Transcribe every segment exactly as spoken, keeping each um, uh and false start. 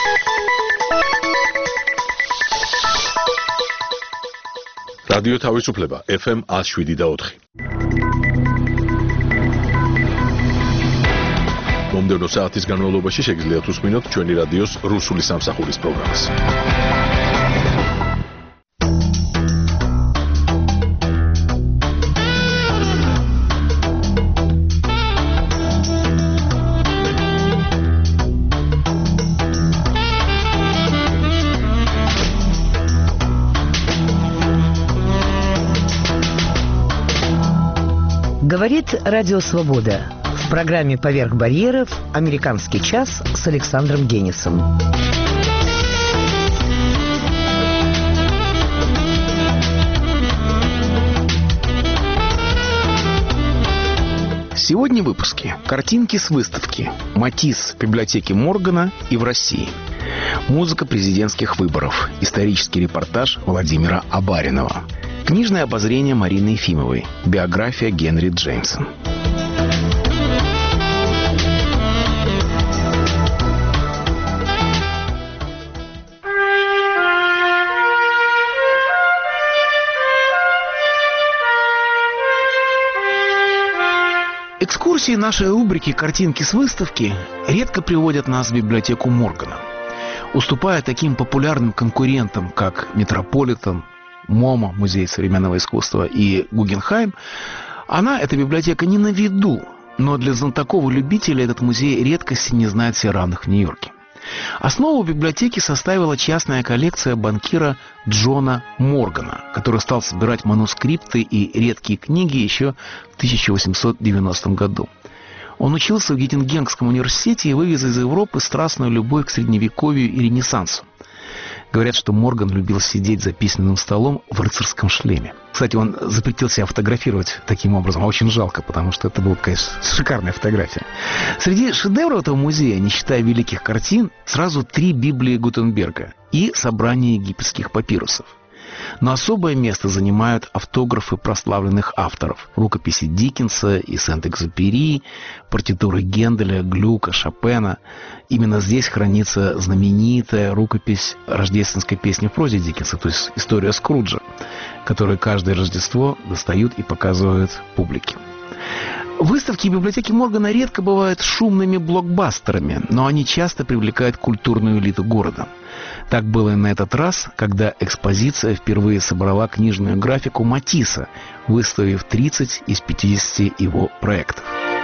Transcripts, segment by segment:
რადიო თავისუფლება ეფ ემ one oh seven და four. მომდევნო საათის განმავლობაში შეგიძლიათ უსმინოთ ჩვენი რადიოს რუსული სამსახურის პროგრამას. Говорит Радио Свобода. В программе «Поверх барьеров» «Американский час» с Александром Денисом. Сегодня в выпуске картинки с выставки «Матисс» в библиотеке Моргана и в России. Музыка президентских выборов. Исторический репортаж Владимира Абаринова. Книжное обозрение Марины Ефимовой. Биография Генри Джеймса. Экскурсии нашей рубрики «Картинки с выставки» редко приводят нас в библиотеку Моргана. Уступая таким популярным конкурентам, как Метрополитен, МОМА, Музей современного искусства, и Гугенхайм, она, эта библиотека, не на виду, но для знатоков и любителей этот музей редкости не знает себе равных в Нью-Йорке. Основу библиотеки составила частная коллекция банкира Джона Моргана, который стал собирать манускрипты и редкие книги еще в тысяча восемьсот девяностом году. Он учился в Геттингенском университете и вывез из Европы страстную любовь к Средневековью и Ренессансу. Говорят, что Морган любил сидеть за письменным столом в рыцарском шлеме. Кстати, он запретил себя фотографировать таким образом, а очень жалко, потому что это была, конечно, шикарная фотография. Среди шедевров этого музея, не считая великих картин, сразу три Библии Гутенберга и собрание египетских папирусов. Но особое место занимают автографы прославленных авторов. Рукописи Диккенса и Сент-Экзюпери, партитуры Генделя, Глюка, Шопена. Именно здесь хранится знаменитая рукопись рождественской песни в прозе Диккенса, то есть история Скруджа, которую каждое Рождество достают и показывают публике. Выставки в библиотеке Моргана редко бывают шумными блокбастерами, но они часто привлекают культурную элиту города. Так было и на этот раз, когда экспозиция впервые собрала книжную графику Матисса, выставив тридцать из пятидесяти его проектов.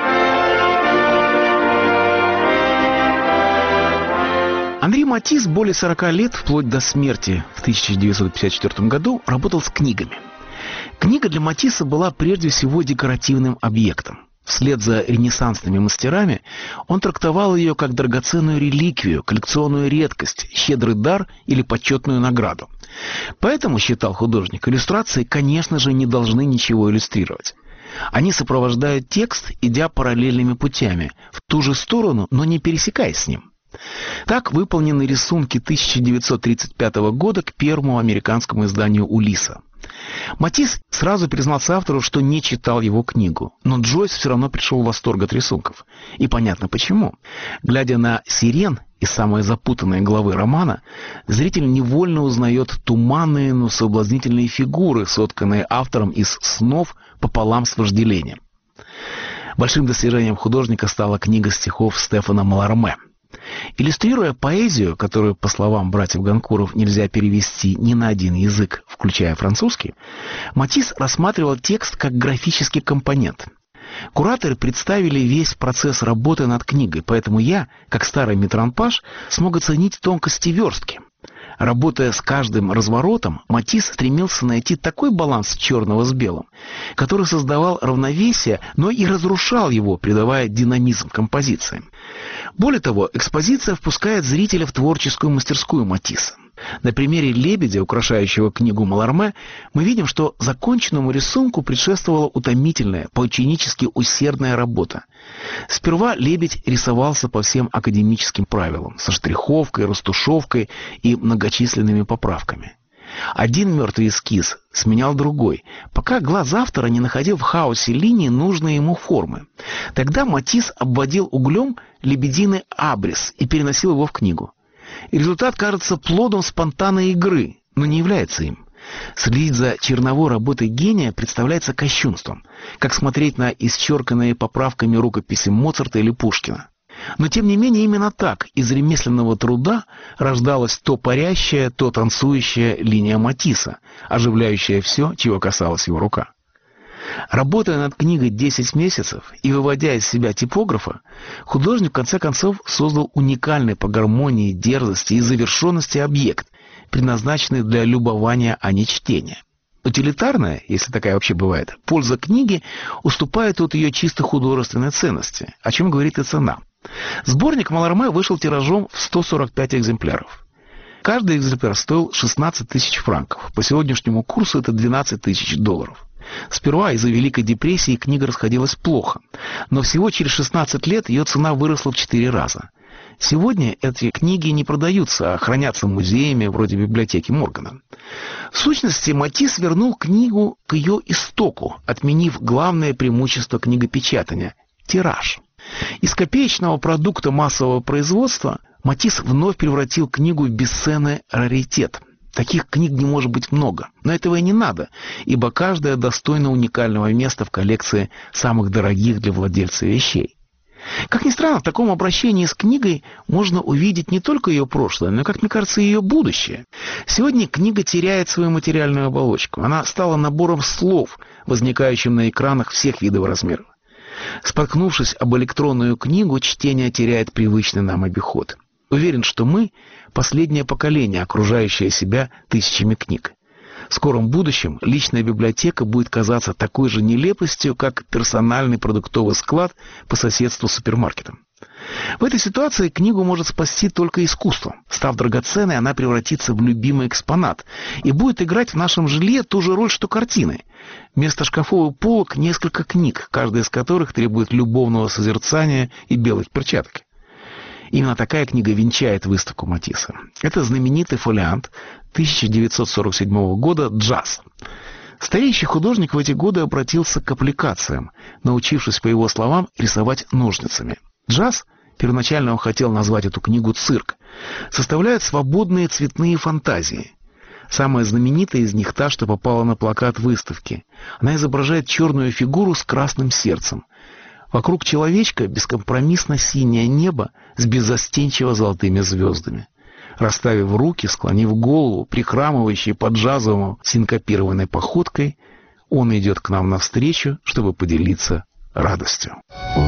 Анри Матисс более сорока лет, вплоть до смерти в тысяча девятьсот пятьдесят четвёртом году, работал с книгами. Книга для Матисса была прежде всего декоративным объектом. Вслед за ренессансными мастерами он трактовал ее как драгоценную реликвию, коллекционную редкость, щедрый дар или почетную награду. Поэтому, считал художник, иллюстрации, конечно же, не должны ничего иллюстрировать. Они сопровождают текст, идя параллельными путями, в ту же сторону, но не пересекаясь с ним. Так выполнены рисунки тысяча девятьсот тридцать пятого года к первому американскому изданию «Улисса». Матисс сразу признался автору, что не читал его книгу, но Джойс все равно пришел в восторг от рисунков. И понятно почему. Глядя на сирен и самые запутанные главы романа, зритель невольно узнает туманные, но соблазнительные фигуры, сотканные автором из снов пополам с вожделением. Большим достижением художника стала книга стихов Стефана Маларме. Иллюстрируя поэзию, которую, по словам братьев Ганкуров, нельзя перевести ни на один язык, включая французский, Матисс рассматривал текст как графический компонент. Кураторы представили весь процесс работы над книгой, поэтому я, как старый метранпаж, смог оценить тонкости верстки. Работая с каждым разворотом, Матисс стремился найти такой баланс черного с белым, который создавал равновесие, но и разрушал его, придавая динамизм композиции. Более того, экспозиция впускает зрителя в творческую мастерскую Матисса. На примере лебедя, украшающего книгу Маларме, мы видим, что законченному рисунку предшествовала утомительная, поученически усердная работа. Сперва лебедь рисовался по всем академическим правилам, со штриховкой, растушевкой и многочисленными поправками. Один мертвый эскиз сменял другой, пока глаз автора не находил в хаосе линий нужной ему формы. Тогда Матисс обводил углем лебединый абрис и переносил его в книгу. И результат кажется плодом спонтанной игры, но не является им. Следить за черновой работой гения представляется кощунством, как смотреть на исчерканные поправками рукописи Моцарта или Пушкина. Но, тем не менее, именно так из ремесленного труда рождалась то парящая, то танцующая линия Матисса, оживляющая все, чего касалась его рука. Работая над книгой десять месяцев и выводя из себя типографа, художник в конце концов создал уникальный по гармонии, дерзости и завершенности объект, предназначенный для любования, а не чтения. Утилитарная, если такая вообще бывает, польза книги уступает от ее чисто художественной ценности, о чем говорит и цена. Сборник Маларме вышел тиражом в сто сорок пять экземпляров. Каждый экземпляр стоил шестнадцать тысяч франков. По сегодняшнему курсу это двенадцать тысяч долларов. Сперва из-за Великой депрессии книга расходилась плохо, но всего через шестнадцать лет ее цена выросла в четыре раза. Сегодня эти книги не продаются, а хранятся музеями вроде библиотеки Моргана. В сущности, Матисс вернул книгу к ее истоку, отменив главное преимущество книгопечатания – тираж. Из копеечного продукта массового производства Матисс вновь превратил книгу в бесценный раритет. Таких книг не может быть много, но этого и не надо, ибо каждая достойна уникального места в коллекции самых дорогих для владельца вещей. Как ни странно, в таком обращении с книгой можно увидеть не только ее прошлое, но, как мне кажется, и ее будущее. Сегодня книга теряет свою материальную оболочку. Она стала набором слов, возникающим на экранах всех видов и размеров. Споткнувшись об электронную книгу, чтение теряет привычный нам обиход. Уверен, что мы – последнее поколение, окружающее себя тысячами книг. В скором будущем личная библиотека будет казаться такой же нелепостью, как персональный продуктовый склад по соседству с супермаркетом. В этой ситуации книгу может спасти только искусство. Став драгоценной, она превратится в любимый экспонат и будет играть в нашем жилье ту же роль, что картины. Вместо шкафов и полок несколько книг, каждая из которых требует любовного созерцания и белых перчаток. Именно такая книга венчает выставку Матисса. Это знаменитый фолиант тысяча девятьсот сорок седьмого года «Джаз». Стареющий художник в эти годы обратился к аппликациям, научившись, по его словам, рисовать ножницами. «Джаз», первоначально он хотел назвать эту книгу «Цирк», составляет свободные цветные фантазии. Самая знаменитая из них та, что попала на плакат выставки. Она изображает черную фигуру с красным сердцем. Вокруг человечка бескомпромиссно синее небо с беззастенчиво золотыми звездами. Расставив руки, склонив голову, прихрамывающий под джазовым синкопированной походкой, он идет к нам навстречу, чтобы поделиться радостью.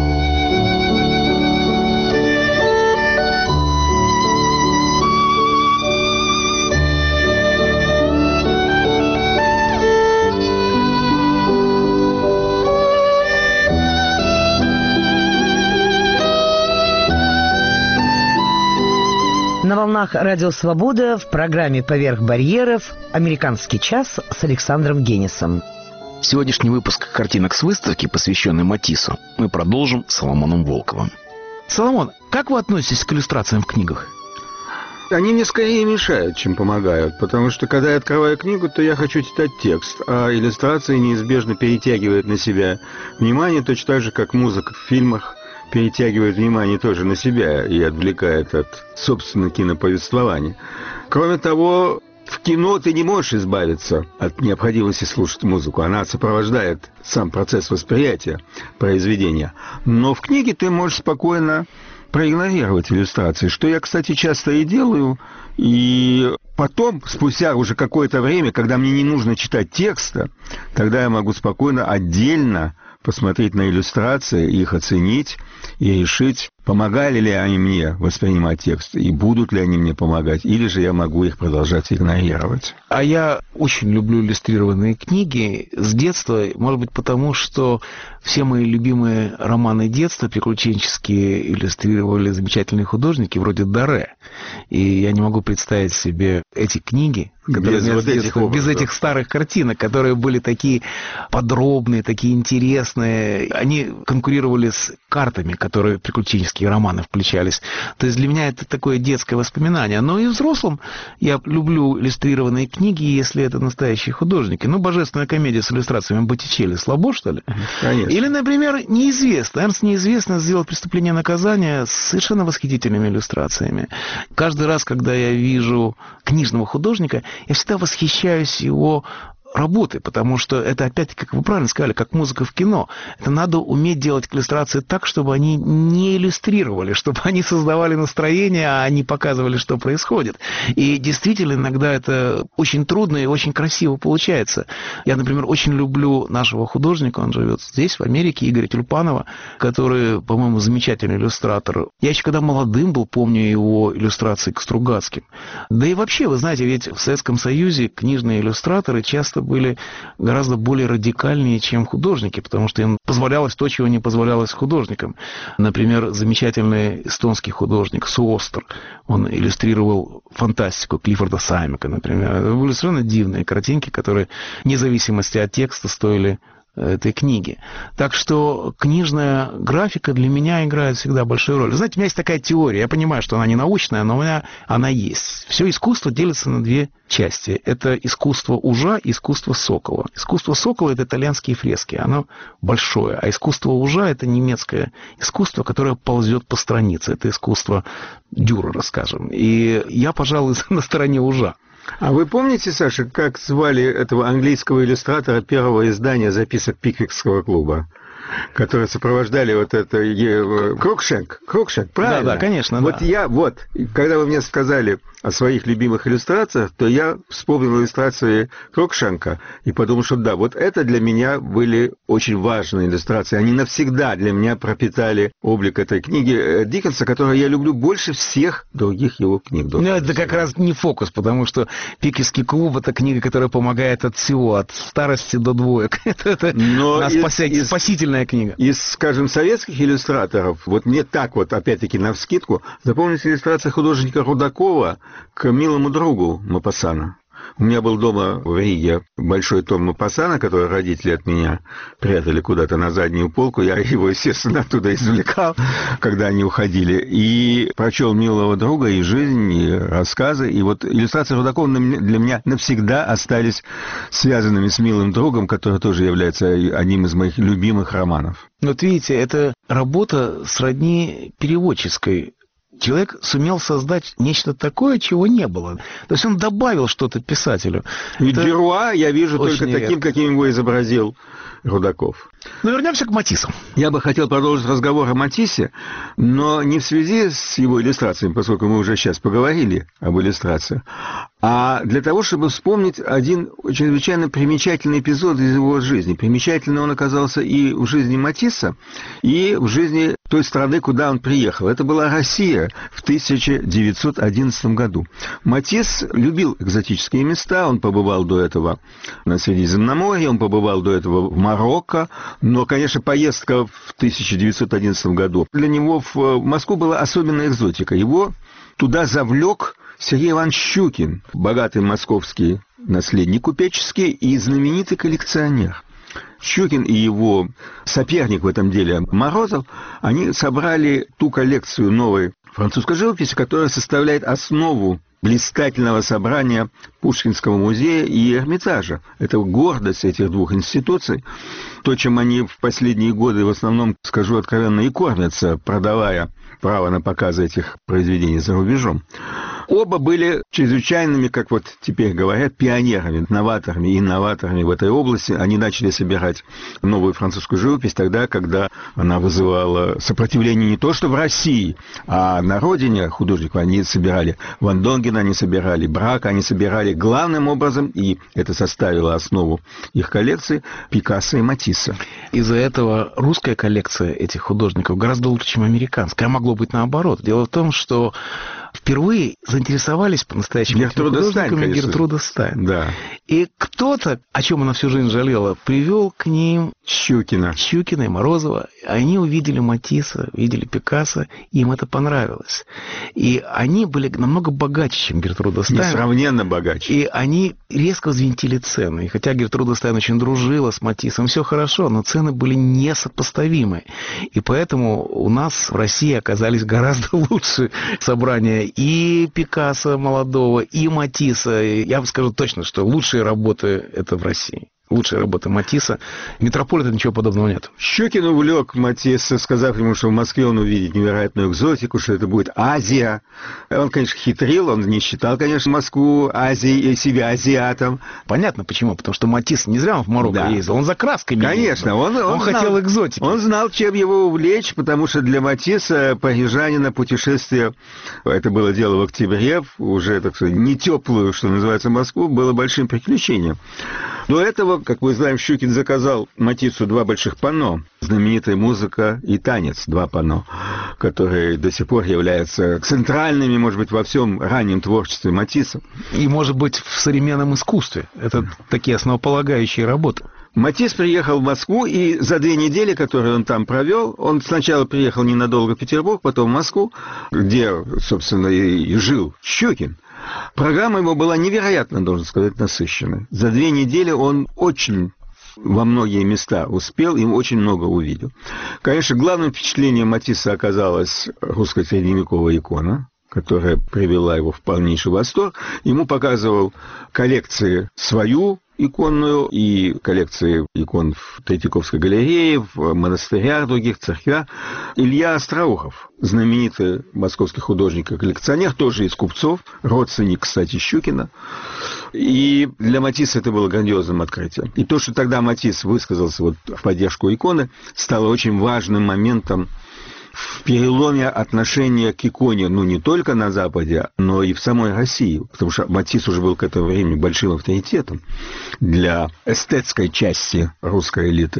На волнах Радио Свобода в программе «Поверх барьеров» «Американский час» с Александром Генисом. Сегодняшний выпуск картинок с выставки, посвященный Матиссу, мы продолжим с Соломоном Волковым. Соломон, как вы относитесь к иллюстрациям в книгах? Они мне скорее мешают, чем помогают, потому что, когда я открываю книгу, то я хочу читать текст, а иллюстрации неизбежно перетягивают на себя внимание, точно так же, как музыка в фильмах перетягивает внимание тоже на себя и отвлекает от, собственно, киноповествования. Кроме того, в кино ты не можешь избавиться от необходимости слушать музыку. Она сопровождает сам процесс восприятия произведения. Но в книге ты можешь спокойно проигнорировать иллюстрации, что я, кстати, часто и делаю. И потом, спустя уже какое-то время, когда мне не нужно читать текста, тогда я могу спокойно отдельно посмотреть на иллюстрации, их оценить и решить, помогали ли они мне воспринимать текст, и будут ли они мне помогать, или же я могу их продолжать игнорировать. А я очень люблю иллюстрированные книги с детства, может быть, потому что все мои любимые романы детства, приключенческие, иллюстрировали замечательные художники вроде Доре. И я не могу представить себе эти книги, которые без, вот детства, этих без этих старых картинок, которые были такие подробные, такие интересные. Они конкурировали с картами, которые приключенческие французские романы включались. То есть для меня это такое детское воспоминание. Но и взрослым я люблю иллюстрированные книги, если это настоящие художники. Ну, «Божественная комедия» с иллюстрациями Боттичелли слабо, что ли? Конечно. Или, например, «Неизвестно». Эрнст «Неизвестно» сделал «Преступление и наказание» с совершенно восхитительными иллюстрациями. Каждый раз, когда я вижу книжного художника, я всегда восхищаюсь его работы, потому что это, опять-таки, как вы правильно сказали, как музыка в кино. Это надо уметь делать иллюстрации так, чтобы они не иллюстрировали, чтобы они создавали настроение, а не показывали, что происходит. И действительно, иногда это очень трудно и очень красиво получается. Я, например, очень люблю нашего художника, он живет здесь, в Америке, Игоря Тюльпанова, который, по-моему, замечательный иллюстратор. Я еще когда молодым был, помню его иллюстрации к Стругацким. Да и вообще, вы знаете, ведь в Советском Союзе книжные иллюстраторы часто были гораздо более радикальнее, чем художники, потому что им позволялось то, чего не позволялось художникам. Например, замечательный эстонский художник Суостер, он иллюстрировал фантастику Клиффорда Саймека, например. Это были совершенно дивные картинки, которые, вне зависимости от текста, стоили этой книги. Так что книжная графика для меня играет всегда большую роль. Знаете, у меня есть такая теория, я понимаю, что она не научная, но у меня она есть. Все искусство делится на две части. Это искусство ужа и искусство сокола. Искусство сокола — это итальянские фрески, оно большое, а искусство ужа — это немецкое искусство, которое ползет по странице. Это искусство Дюрера, скажем. И я, пожалуй, на стороне ужа. А вы помните, Саша, как звали этого английского иллюстратора первого издания записок Пиквикского клуба, которые сопровождали вот это... Крукшенк, Крукшенк, правильно? Да, да, конечно, вот да. я, вот, когда вы мне сказали о своих любимых иллюстрациях, то я вспомнил иллюстрации Крукшенка и подумал, что да, вот это для меня были очень важные иллюстрации. Они навсегда для меня пропитали облик этой книги Диккенса, которую я люблю больше всех других его книг. Ну, это как раз не фокус, потому что «Пиквикский клуб» — это книга, которая помогает от всего, от старости до двоек. Это, это из, из, спасительная книга. Из, скажем, советских иллюстраторов, вот мне так вот, опять-таки, навскидку, запомнилась иллюстрация художника Рудакова к «Милому другу» Мопассана. У меня был дома в Риге большой том Мопассана, который родители от меня прятали куда-то на заднюю полку. Я его, естественно, оттуда извлекал, когда они уходили. И прочел «Милого друга», и «Жизнь», и рассказы. И вот иллюстрации Рудакова для меня навсегда остались связанными с «Милым другом», который тоже является одним из моих любимых романов. Вот видите, это работа сродни переводческой. Человек сумел создать нечто такое, чего не было. То есть он добавил что-то писателю. И Дюруа я вижу только таким, редко. Каким его изобразил Рудаков. Но вернемся к Матиссу. Я бы хотел продолжить разговор о Матиссе, но не в связи с его иллюстрациями, поскольку мы уже сейчас поговорили об иллюстрациях, а для того, чтобы вспомнить один чрезвычайно примечательный эпизод из его жизни. Примечательный он оказался и в жизни Матисса, и в жизни той страны, куда он приехал. Это была Россия в тысяча девятьсот одиннадцатом году. Матисс любил экзотические места, он побывал до этого на Средиземноморье, он побывал до этого в Марокко, но, конечно, поездка в тысяча девятьсот одиннадцатом году для него в Москву была особенная экзотика. Его туда завлек Сергей Иванович Щукин, богатый московский наследник купеческий и знаменитый коллекционер. Щукин и его соперник в этом деле Морозов, они собрали ту коллекцию новой французской живописи, которая составляет основу блистательного собрания Пушкинского музея и Эрмитажа. Это гордость этих двух институций. То, чем они в последние годы в основном, скажу откровенно, и кормятся, продавая право на показы этих произведений за рубежом. Оба были чрезвычайными, как вот теперь говорят, пионерами, новаторами, инноваторами в этой области. Они начали собирать новую французскую живопись тогда, когда она вызывала сопротивление не то что в России, а на родине художников. Они собирали Ван Донгена, они собирали Брака, они собирали главным образом, и это составило основу их коллекции, Пикассо и Матисса. Из-за этого русская коллекция этих художников гораздо лучше, чем американская. А могло быть наоборот. Дело в том, что впервые заинтересовались по-настоящему Гертруда Стайн, художниками конечно. Гертруда Стайн. Да. И кто-то, о чем она всю жизнь жалела, привел к ним Щукина. Щукина и Морозова. Они увидели Матисса, увидели Пикассо, им это понравилось. И они были намного богаче, чем Гертруда Стайн. Несравненно богаче. И они резко взвинтили цены. И хотя Гертруда Стайн очень дружила с Матиссом, все хорошо, но цены были несопоставимы. И поэтому у нас в России оказались гораздо лучше собрания и Пикассо молодого, и Матисса. Я вам скажу точно, что лучшие работы это в России. Лучшая работа Матисса. Метрополита ничего подобного нет. Щукин увлек Матисса, сказав ему, что в Москве он увидит невероятную экзотику, что это будет Азия. Он, конечно, хитрил, он не считал, конечно, Москву Азией, себя азиатом. Понятно почему. Потому что Матисс не зря он в Марокко Да. ездил, он за красками Конечно, ездил. он, он, он знал, хотел экзотики. Он знал, чем его увлечь, потому что для Матисса, парижанина, путешествие, это было дело в октябре, уже, так сказать, не теплую, что называется, Москву, было большим приключением. До этого, как мы знаем, Щукин заказал Матиссу два больших панно. Знаменитая музыка и танец, два панно, которые до сих пор являются центральными, может быть, во всем раннем творчестве Матисса. И, может быть, в современном искусстве. Это такие основополагающие работы. Матисс приехал в Москву, и за две недели, которые он там провел, он сначала приехал ненадолго в Петербург, потом в Москву, где, собственно, и жил Щукин. Программа его была невероятно, должен сказать, насыщенной. За две недели он очень во многие места успел и очень много увидел. Конечно, главным впечатлением Матисса оказалась русская средневековая икона, которая привела его в полнейший восторг. Ему показывал коллекции свою, иконную, и коллекции икон в Третьяковской галерее, в монастырях, других церквях. Илья Остроухов, знаменитый московский художник и коллекционер, тоже из купцов, родственник, кстати, Щукина. И для Матисса это было грандиозным открытием. И то, что тогда Матисс высказался вот в поддержку иконы, стало очень важным моментом в переломе отношения к иконе, ну, не только на Западе, но и в самой России. Потому что Матисс уже был к этому времени большим авторитетом для эстетской части русской элиты.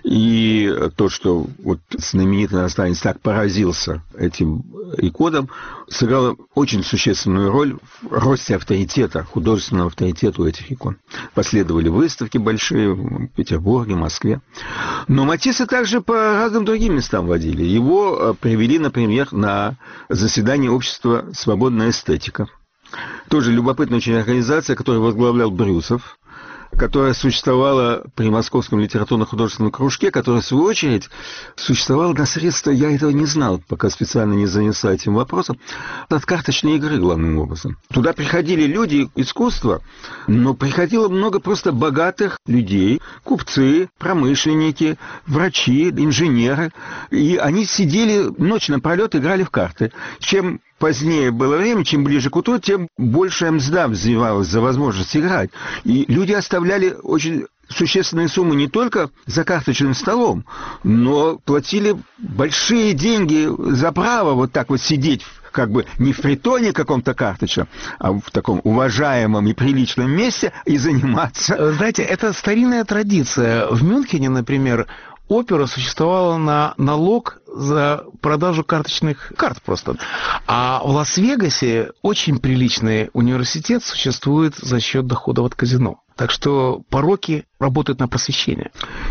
И то, что вот знаменитый иностранец так поразился этим иконам, сыграло очень существенную роль в росте авторитета, художественного авторитета у этих икон. Последовали выставки большие в Петербурге, Москве. Но Матисса также по разным другим местам водили. Его привели, например, на заседание общества «Свободная эстетика». Тоже любопытная очень организация, которую возглавлял Брюсов, которая существовала при Московском литературно-художественном кружке, которая, в свою очередь, существовала на средства, я этого не знал, пока специально не занялся этим вопросом, от карточной игры, главным образом. Туда приходили люди искусства, но приходило много просто богатых людей, купцы, промышленники, врачи, инженеры, и они сидели ночь напролет, играли в карты. Чем позднее было время, чем ближе к утру, тем больше мзда взвивалась за возможность играть. И люди оставляли очень существенные суммы не только за карточным столом, но платили большие деньги за право вот так вот сидеть, как бы не в притоне каком-то карточном, а в таком уважаемом и приличном месте и заниматься. Знаете, это старинная традиция. В Мюнхене, например, опера существовала на налог за продажу карточных карт просто. А в Лас-Вегасе очень приличный университет существует за счет доходов от казино. Так что пороки работают на просвещение.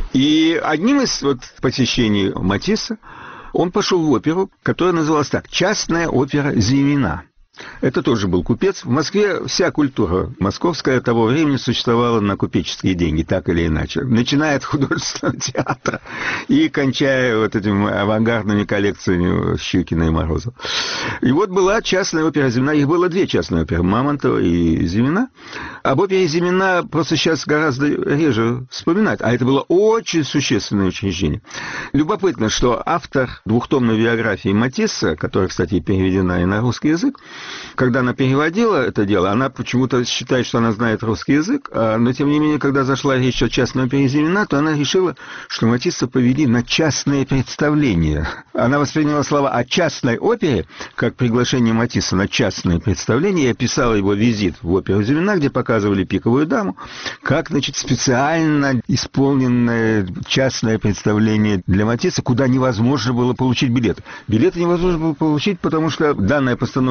И одним из вот посещений Матисса он пошел в оперу, которая называлась так: «Частная опера Зимина». Это тоже был купец. В Москве вся культура московская того времени существовала на купеческие деньги, так или иначе. Начиная от художественного театра и кончая вот этими авангардными коллекциями Щукина и Морозова. И вот была частная опера Зимина. Их было две частные оперы: Мамонтова и Зимина. Об опере Зимина просто сейчас гораздо реже вспоминать. А это было очень существенное учреждение. Любопытно, что автор двухтомной биографии Матисса, которая, кстати, переведена и на русский язык, когда она переводила это дело, она почему-то считает, что она знает русский язык, но, тем не менее, когда зашла речь о частной опере Зимина, то она решила, что Матисса повели на частные представления. Она восприняла слова о частной опере как приглашение Матисса на частные представления и описала его визит в оперу Зимина, где показывали «Пиковую даму», как, значит, специально исполненное частное представление для Матисса, куда невозможно было получить билеты. Билеты невозможно было получить, потому что данная постановка «Пиковая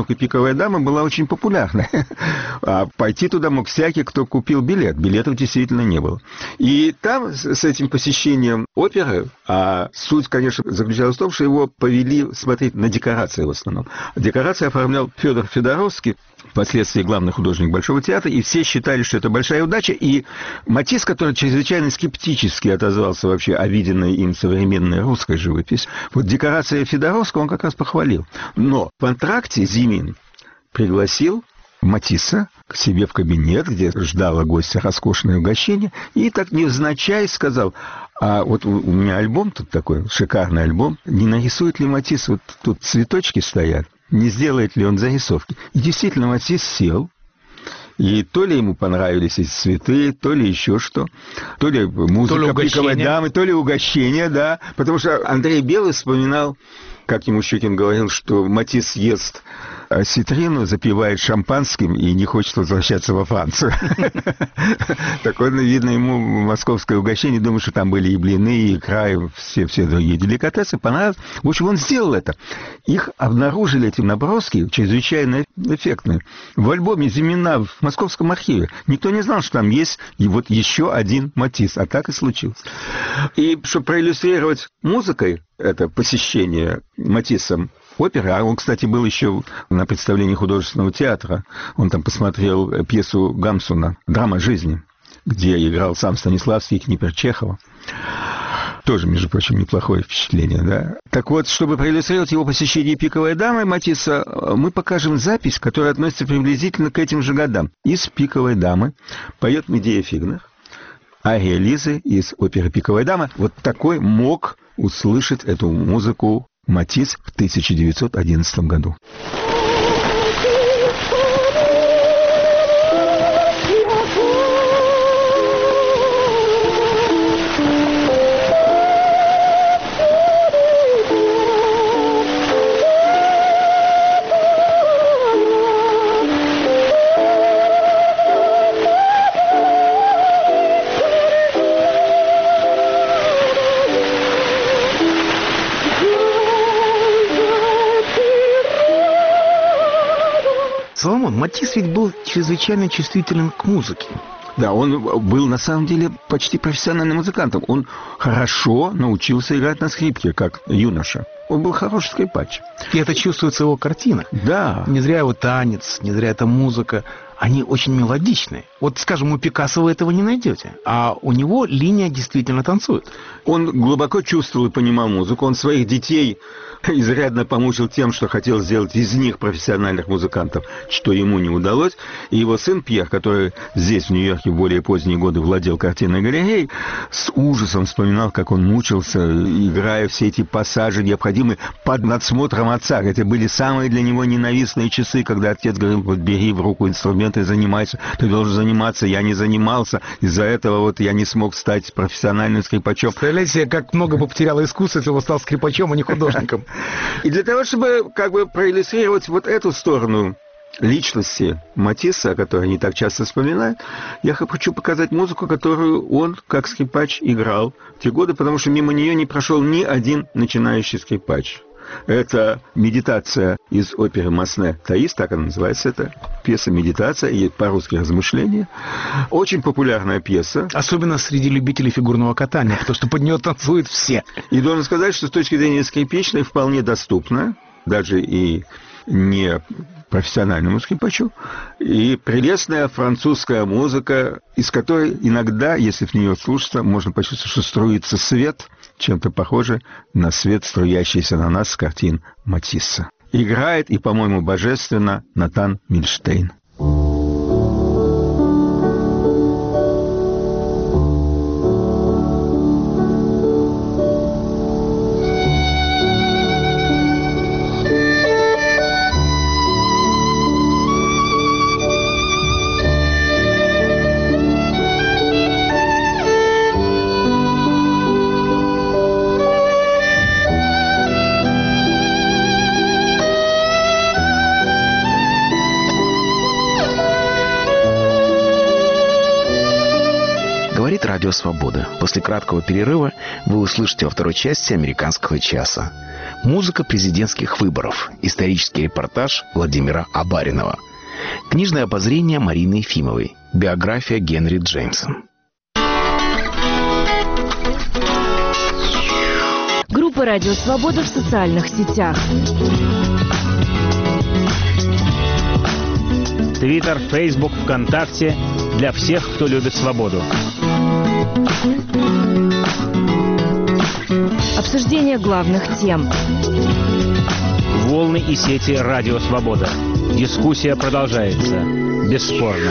«Пиковая дама» была очень популярна. А пойти туда мог всякий, кто купил билет. Билетов действительно не было. И там с этим посещением оперы, а суть, конечно, заключалась в том, что его повели смотреть на декорации в основном. Декорации оформлял Федор Федоровский, впоследствии главный художник Большого театра, и все считали, что это большая удача. И Матисс, который чрезвычайно скептически отозвался вообще о виденной им современной русской живописи, вот декорация Федоровского он как раз похвалил. Но в антракте Зимин пригласил Матисса к себе в кабинет, где ждало гостя роскошное угощение, и так невзначай сказал: а вот у меня альбом тут такой, шикарный альбом, не нарисует ли Матисс, вот тут цветочки стоят, не сделает ли он зарисовки? И действительно Матисс сел, и то ли ему понравились эти цветы, то ли еще что, то ли музыка «Пиковой дамы», то ли угощение, да, потому что Андрей Белый вспоминал, как ему Щукин говорил, что Матисс ест осетрину, запивает шампанским и не хочет возвращаться во Францию. Так он, видно, ему московское угощение, думаю, что там были и блины, и икра, и все, все другие деликатесы, понравилось. В общем, он сделал это. Их обнаружили, эти наброски, чрезвычайно эффектные, в альбоме Зимина в Московском архиве. Никто не знал, что там есть и вот еще один Матисс, а так и случилось. И чтобы проиллюстрировать музыкой это посещение Матиссом оперы, а он, кстати, был еще на представлении художественного театра, он там посмотрел пьесу Гамсуна «Драма жизни», где играл сам Станиславский и Книпер Чехова. Тоже, между прочим, неплохое впечатление, да? Так вот, чтобы проиллюстрировать его посещение «Пиковой дамы» Матисса, мы покажем запись, которая относится приблизительно к этим же годам. Из «Пиковой дамы» поет Медея Фигнер, ария Лизы из оперы «Пиковая дама». Вот такой мог услышать эту музыку Матисс в тысяча девятьсот одиннадцатом году. Соломон, Матисс ведь был чрезвычайно чувствителен к музыке. Да, он был на самом деле почти профессиональным музыкантом. Он хорошо научился играть на скрипке, как юноша. Он был хороший скрипач. И это чувствуется в его картинах. Да. Не зря его танец, не зря эта музыка. Они очень мелодичные. Вот, скажем, у Пикассо вы этого не найдете. А у него линия действительно танцует. Он глубоко чувствовал и понимал музыку. Он своих детей изрядно помучил тем, что хотел сделать из них профессиональных музыкантов, что ему не удалось. И его сын Пьер, который здесь, в Нью-Йорке, в более поздние годы владел картинной галереей, с ужасом вспоминал, как он мучился, играя все эти пассажи, необходимые под надсмотром отца. Это были самые для него ненавистные часы, когда отец говорил: вот бери в руку инструмент и занимайся. Ты должен заниматься. Я не занимался. Из-за этого вот я не смог стать профессиональным скрипачом. Представляете, как много бы потеряло искусство, если бы он стал скрипачом, а не художником. И для того, чтобы как бы проиллюстрировать вот эту сторону личности Матисса, о которой не так часто вспоминают, я хочу показать музыку, которую он, как скрипач, играл в те годы, потому что мимо нее не прошел ни один начинающий скрипач. Это медитация из оперы Масне «Таис», так она называется, это пьеса «Медитация», и по-русски «Размышления». Очень популярная пьеса. Особенно среди любителей фигурного катания, потому что под нее танцуют все. И должен сказать, что с точки зрения скрипичной вполне доступна, даже и не профессиональному скрипачу, и прелестная французская музыка, из которой иногда, если в нее слушаться, можно почувствовать, что струится свет, чем-то похоже на свет, струящийся на нас с картин Матисса. Играет, и, по-моему, божественно, Натан Мильштейн. Радио Свобода. После краткого перерыва вы услышите во второй части «Американского часа». Музыка президентских выборов. Исторический репортаж Владимира Абаринова. Книжное обозрение Марины Ефимовой. Биография Генри Джеймса. Группа «Радио Свобода» в социальных сетях. Твиттер, Фейсбук, ВКонтакте. Для всех, кто любит свободу. Обсуждение главных тем. Волны и сети «Радио Свобода». Дискуссия продолжается. Бесспорно.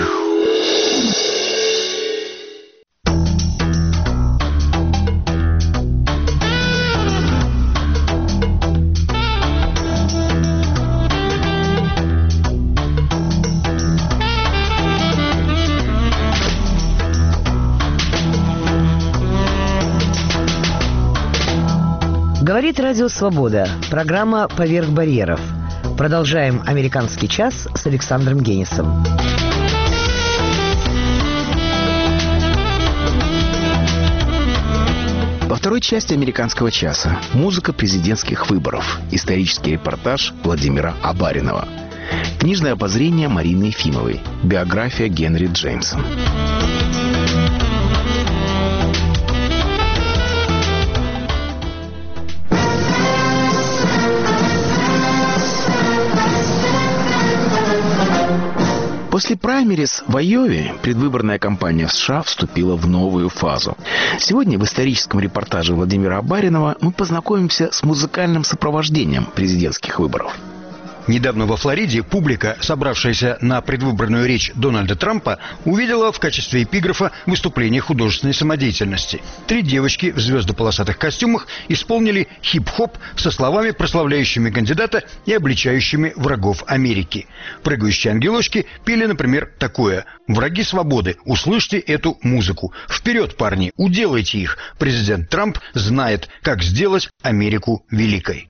Говорит Радио Свобода. Программа «Поверх барьеров». Продолжаем «Американский час» с Александром Генисом. Во второй части «Американского часа» музыка президентских выборов. Исторический репортаж Владимира Абаринова. Книжное обозрение Марины Ефимовой. Биография Генри Джеймса. После праймериз в Айове предвыборная кампания в США вступила в новую фазу. Сегодня в историческом репортаже Владимира Абаринова мы познакомимся с музыкальным сопровождением президентских выборов. Недавно во Флориде публика, собравшаяся на предвыборную речь Дональда Трампа, увидела в качестве эпиграфа выступление художественной самодеятельности. Три девочки в звездополосатых костюмах исполнили хип-хоп со словами, прославляющими кандидата и обличающими врагов Америки. Прыгающие ангелочки пели, например, такое: «Враги свободы, услышьте эту музыку. Вперед, парни, уделайте их. Президент Трамп знает, как сделать Америку великой».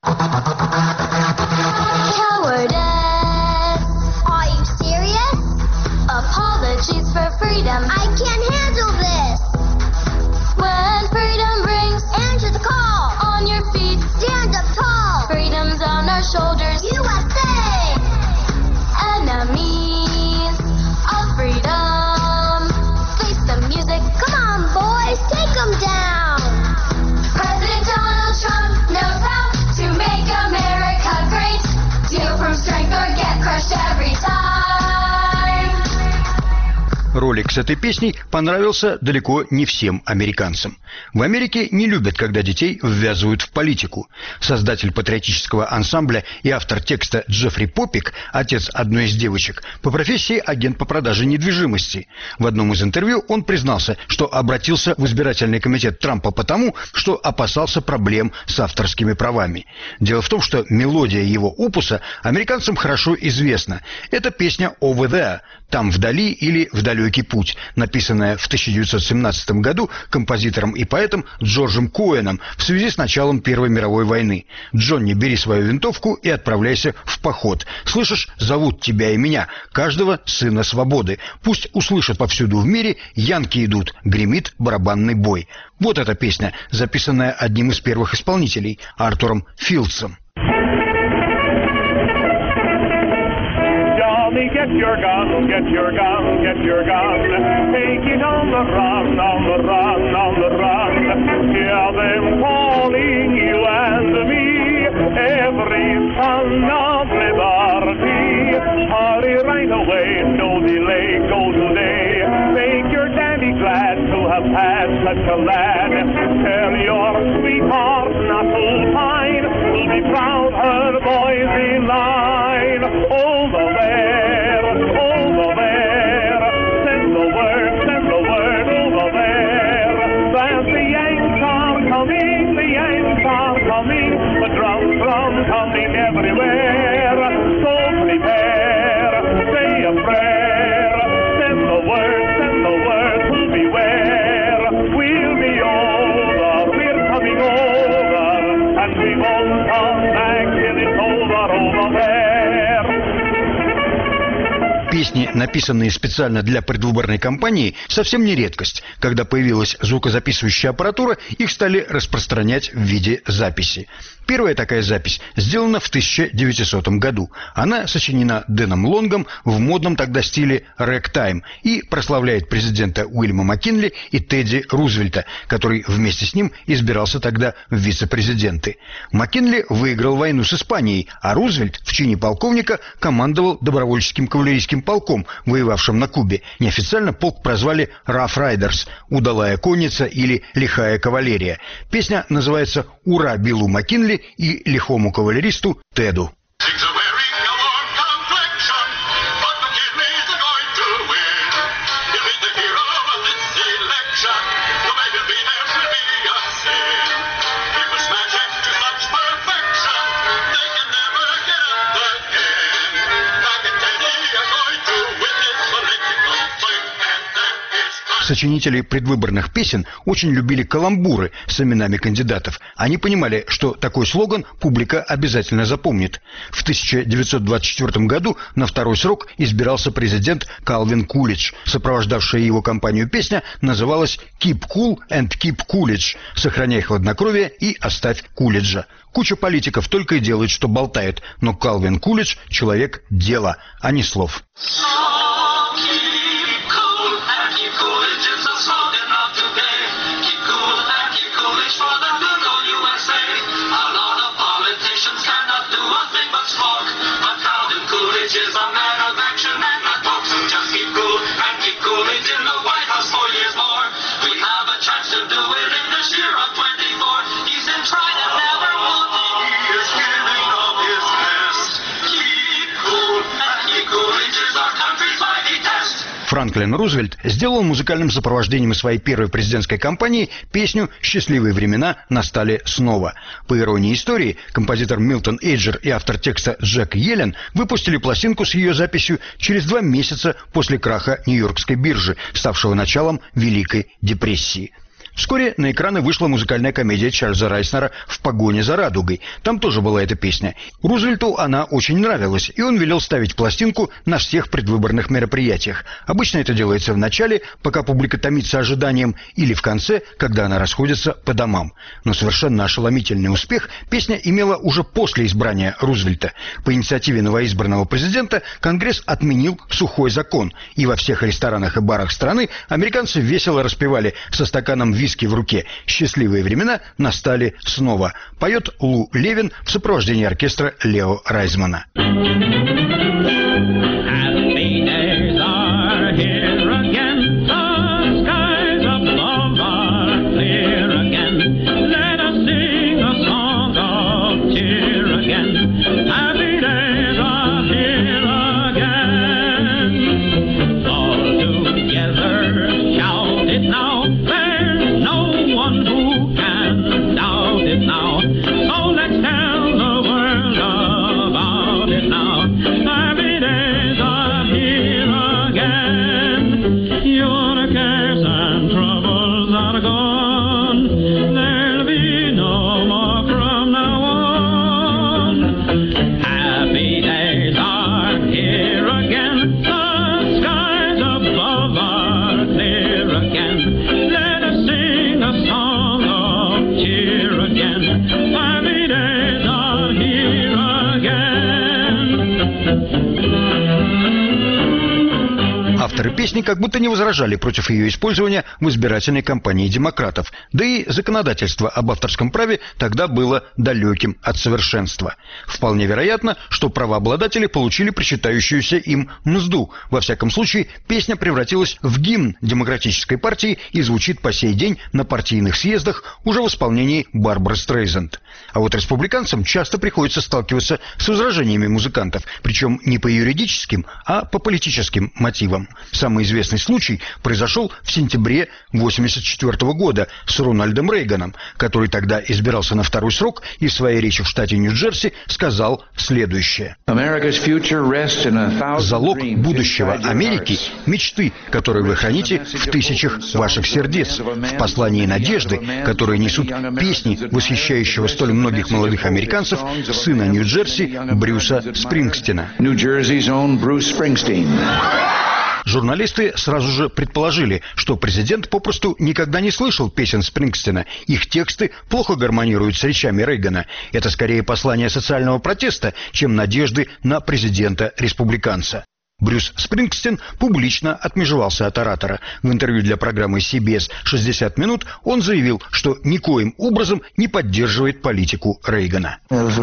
Are you serious? Apologies for freedom. I can't handle this. When freedom rings, answer the call. On your feet, stand up tall. Freedom's on our shoulders. U S A. Enemies of freedom. Face the music. Come on, boys, take them down. President Donald Trump knows how to make America great. Steal from strength or get crushed every time. Ролик с этой песней понравился далеко не всем американцам. В Америке не любят, когда детей ввязывают в политику. Создатель патриотического ансамбля и автор текста Джеффри Попик, отец одной из девочек, по профессии агент по продаже недвижимости. В одном из интервью он признался, что обратился в избирательный комитет Трампа потому, что опасался проблем с авторскими правами. Дело в том, что мелодия его опуса американцам хорошо известна. Это песня «Over There», «Там вдали» или «В далекий путь», написанная в тысяча девятьсот семнадцатом году композитором и поэтом Джорджем Коэном в связи с началом Первой мировой войны. «Джонни, бери свою винтовку и отправляйся в поход. Слышишь, зовут тебя и меня, каждого сына свободы. Пусть услышат повсюду в мире, янки идут, гремит барабанный бой». Вот эта песня, записанная одним из первых исполнителей, Артуром Филдсом. Get your gun, get your gun, get your gun. Take it on the run, on the run, on the run. Hear them calling you and me, every son of liberty. Hurry right away, no delay, go today. Make your daddy glad to have had such a lad. Tell your sweetheart not to pine, we'll be proud her boys in line. Over there. Coming everywhere, so prepare, say a prayer, send the word, send the word to beware. We'll be over, we're coming over, and we won't come back till it's over, over there. Песни, написанные специально для предвыборной кампании, совсем не редкость. Когда появилась звукозаписывающая аппаратура, их стали распространять в виде записи. Первая такая запись сделана в тысяча девятисотом году. Она сочинена Дэном Лонгом в модном тогда стиле рэктайм и прославляет президента Уильяма Маккинли и Тедди Рузвельта, который вместе с ним избирался тогда в вице-президенты. Маккинли выиграл войну с Испанией, а Рузвельт в чине полковника командовал добровольческим кавалерийским полком, воевавшим на Кубе. Неофициально полк прозвали «Rough Riders» – «Удалая конница» или «Лихая кавалерия». Песня называется «Ура Биллу Маккинли» и лихому кавалеристу Теду. Сочинители предвыборных песен очень любили каламбуры с именами кандидатов. Они понимали, что такой слоган публика обязательно запомнит. В тысяча девятьсот двадцать четвёртом году на второй срок избирался президент Калвин Кулидж. Сопровождавшая его кампанию песня называлась «Keep cool and keep Coolidge» – «Сохраняй хладнокровие и оставь Кулиджа». Куча политиков только и делает, что болтают, но Калвин Кулидж – человек дела, а не слов. Франклин Рузвельт сделал музыкальным сопровождением своей первой президентской кампании песню «Счастливые времена настали снова». По иронии истории, композитор Милтон Эйджер и автор текста Джек Йеллен выпустили пластинку с ее записью через два месяца после краха Нью-Йоркской биржи, ставшего началом Великой депрессии. Вскоре на экраны вышла музыкальная комедия Чарльза Райснера «В погоне за радугой». Там тоже была эта песня. Рузвельту она очень нравилась, и он велел ставить пластинку на всех предвыборных мероприятиях. Обычно это делается в начале, пока публика томится ожиданием, или в конце, когда она расходится по домам. Но совершенно ошеломительный успех песня имела уже после избрания Рузвельта. По инициативе новоизбранного президента Конгресс отменил сухой закон, и во всех ресторанах и барах страны американцы весело распевали со стаканом виски в руке «Счастливые времена настали снова». Поет Лу Левин в сопровождении оркестра Лео Райзмана. Авторы песни как будто не возражали против ее использования в избирательной кампании демократов, да и законодательство об авторском праве тогда было далеким от совершенства. Вполне вероятно, что правообладатели получили причитающуюся им мзду. Во всяком случае, песня превратилась в гимн демократической партии и звучит по сей день на партийных съездах уже в исполнении Барбары Стрейзанд. А вот республиканцам часто приходится сталкиваться с возражениями музыкантов, причем не по юридическим, а по политическим мотивам. Самый известный случай произошел в сентябре восемьдесят четвёртого года с Рональдом Рейганом, который тогда избирался на второй срок и в своей речи в штате Нью-Джерси сказал следующее. «Залог будущего Америки – мечты, которые вы храните в тысячах ваших сердец, в послании надежды, которые несут песни восхищающего столь многих молодых американцев сына Нью-Джерси Брюса Спрингстина». Журналисты сразу же предположили, что президент попросту никогда не слышал песен Спрингстина. Их тексты плохо гармонируют с речами Рейгана. Это скорее послание социального протеста, чем надежды на президента-республиканца. Брюс Спрингстин публично отмежевался от оратора. В интервью для программы си би эс «шестьдесят минут» он заявил, что никоим образом не поддерживает политику Рейгана.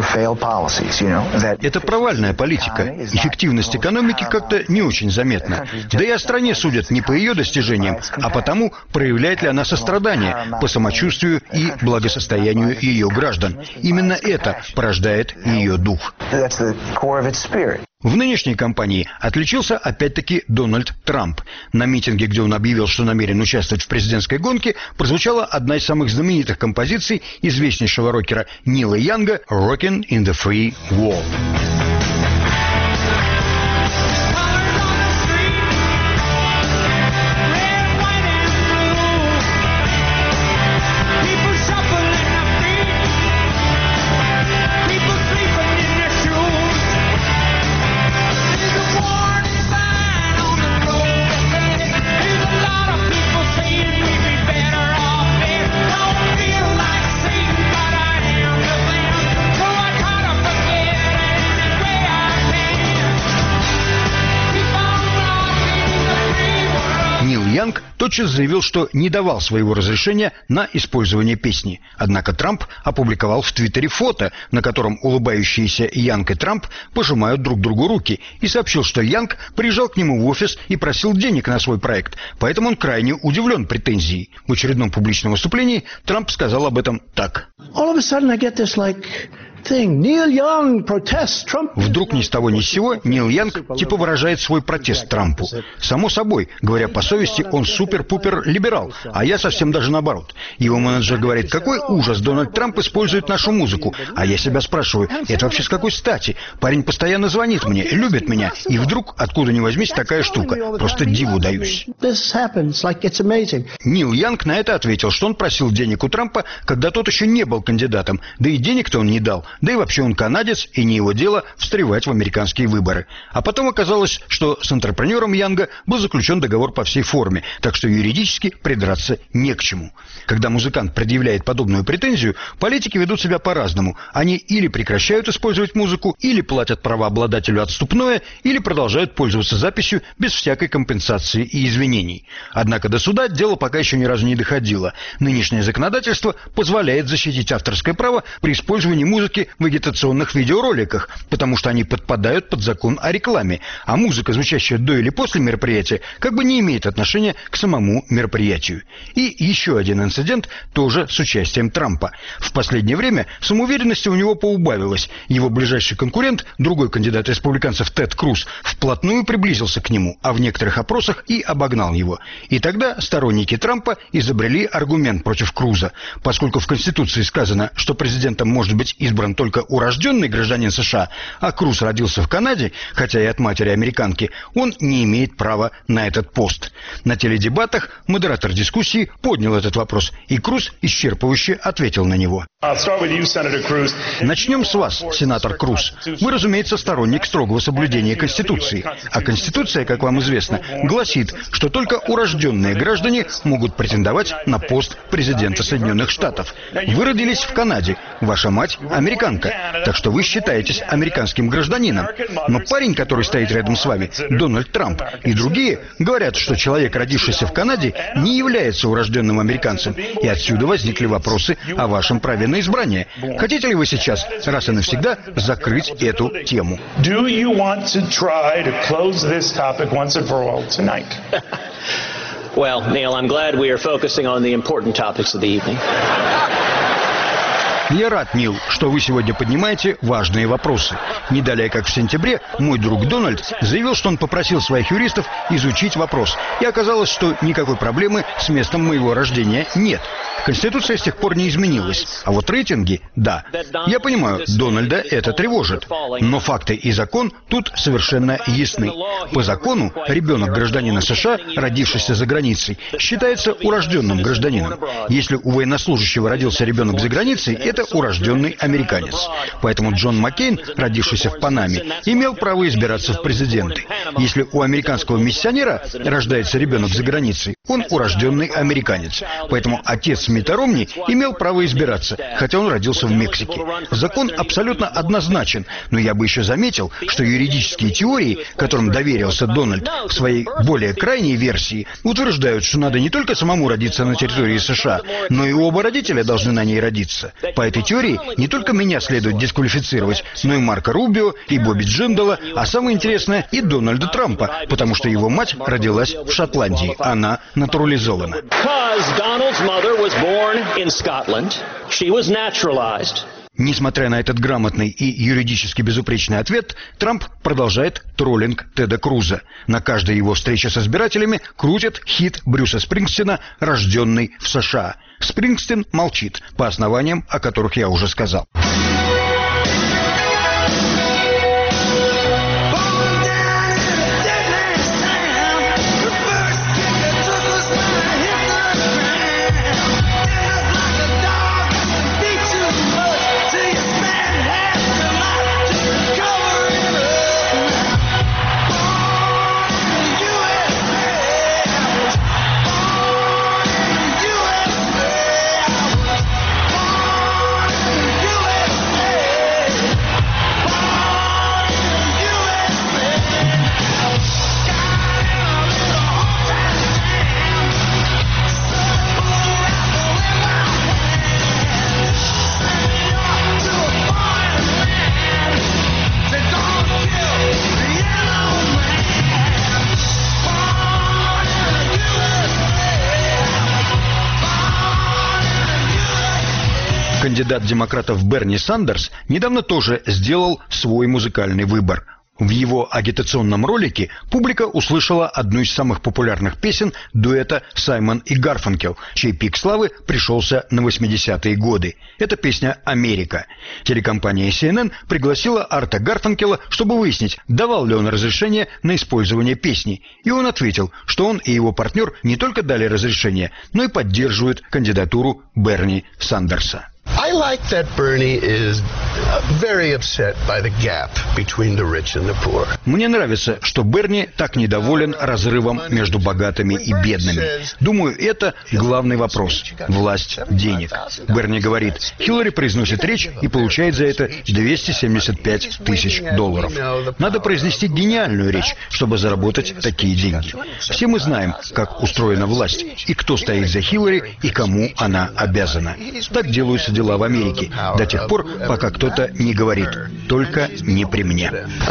Это провальная политика. Эффективность экономики как-то не очень заметна. Да и о стране судят не по ее достижениям, а по тому, проявляет ли она сострадание по самочувствию и благосостоянию ее граждан. Именно это порождает ее дух. В нынешней кампании отличился опять-таки Дональд Трамп. На митинге, где он объявил, что намерен участвовать в президентской гонке, прозвучала одна из самых знаменитых композиций известнейшего рокера Нила Янга «Rockin' in the Free World». Янг тотчас заявил, что не давал своего разрешения на использование песни. Однако Трамп опубликовал в Твиттере фото, на котором улыбающиеся Янг и Трамп пожимают друг другу руки, и сообщил, что Янг приезжал к нему в офис и просил денег на свой проект, поэтому он крайне удивлен претензией. В очередном публичном выступлении Трамп сказал об этом так. Вдруг ни с того ни с сего Нил Янг типа выражает свой протест Трампу. Само собой, говоря по совести, он супер-пупер либерал, а я совсем даже наоборот. Его менеджер говорит, какой ужас, Дональд Трамп использует нашу музыку. А я себя спрашиваю, это вообще с какой стати? Парень постоянно звонит мне, любит меня, и вдруг, откуда ни возьмись, такая штука. Просто диву даюсь. Нил Янг на это ответил, что он просил денег у Трампа, когда тот еще не был кандидатом, да и денег-то он не дал. Да и вообще он канадец, и не его дело встревать в американские выборы. А потом оказалось, что с антрепренером Янга был заключен договор по всей форме, так что юридически придраться не к чему. Когда музыкант предъявляет подобную претензию, политики ведут себя по-разному. Они или прекращают использовать музыку, или платят правообладателю отступное, или продолжают пользоваться записью без всякой компенсации и извинений. Однако до суда дело пока еще ни разу не доходило. Нынешнее законодательство позволяет защитить авторское право при использовании музыки в агитационных видеороликах, потому что они подпадают под закон о рекламе, а музыка, звучащая до или после мероприятия, как бы не имеет отношения к самому мероприятию. И еще один инцидент, тоже с участием Трампа. В последнее время самоуверенности у него поубавилось. Его ближайший конкурент, другой кандидат республиканцев Тед Круз, вплотную приблизился к нему, а в некоторых опросах и обогнал его. И тогда сторонники Трампа изобрели аргумент против Круза. Поскольку в Конституции сказано, что президентом может быть избран только урожденный гражданин США, а Круз родился в Канаде, хотя и от матери американки, он не имеет права на этот пост. На теледебатах модератор дискуссии поднял этот вопрос, и Круз исчерпывающе ответил на него. Начнем с вас, сенатор Круз. Вы, разумеется, сторонник строгого соблюдения Конституции. А Конституция, как вам известно, гласит, что только урожденные граждане могут претендовать на пост президента Соединенных Штатов. Вы родились в Канаде, ваша мать американка, так что вы считаетесь американским гражданином. Но парень, который стоит рядом с вами, Дональд Трамп, и другие говорят, что человек, родившийся в Канаде, не является урожденным американцем. И отсюда возникли вопросы о вашем праве на избрание. Хотите ли вы сейчас, раз и навсегда, закрыть эту тему? Well, Neil, I'm glad we are focusing on the important topics of the evening. Я рад, Нил, что вы сегодня поднимаете важные вопросы. Не далее, как в сентябре, мой друг Дональд заявил, что он попросил своих юристов изучить вопрос. И оказалось, что никакой проблемы с местом моего рождения нет. Конституция с тех пор не изменилась. А вот рейтинги – да. Я понимаю, Дональда это тревожит. Но факты и закон тут совершенно ясны. По закону, ребенок гражданина США, родившийся за границей, считается урожденным гражданином. Если у военнослужащего родился ребенок за границей, это урожденный американец. Поэтому Джон Маккейн, родившийся в Панаме, имел право избираться в президенты. Если у американского миссионера рождается ребенок за границей, он урожденный американец. Поэтому отец Митта Ромни имел право избираться, хотя он родился в Мексике. Закон абсолютно однозначен, но я бы еще заметил, что юридические теории, которым доверился Дональд в своей более крайней версии, утверждают, что надо не только самому родиться на территории США, но и оба родителя должны на ней родиться. По этой теории не только меня следует дисквалифицировать, но и Марко Рубио, и Бобби Джиндала, а самое интересное, и Дональда Трампа, потому что его мать родилась в Шотландии. Она натурализована. Несмотря на этот грамотный и юридически безупречный ответ, Трамп продолжает троллинг Теда Круза. На каждой его встрече с избирателями крутят хит Брюса Спрингстина «Рожденный в США». Спрингстин молчит, по основаниям, о которых я уже сказал. Кандидат демократов Берни Сандерс недавно тоже сделал свой музыкальный выбор. В его агитационном ролике публика услышала одну из самых популярных песен дуэта Саймон и Гарфанкел, чей пик славы пришелся на восьмидесятые годы. Это песня «Америка». Телекомпания си эн эн пригласила Арта Гарфанкела, чтобы выяснить, давал ли он разрешение на использование песни. И он ответил, что он и его партнер не только дали разрешение, но и поддерживают кандидатуру Берни Сандерса. I like that Bernie is very upset by the gap between the rich and the poor. Мне нравится, что Берни так недоволен разрывом между богатыми и бедными. Думаю, это главный вопрос – власть денег. Берни говорит, Хиллари произносит речь и получает за это двести семьдесят пять тысяч долларов. Надо произнести гениальную речь, чтобы заработать такие деньги. Все мы знаем, как устроена власть, и кто стоит за Хиллари, и кому она обязана. Так делаются дела в Америке до тех пор, пока кто-то не говорит «только не при мне».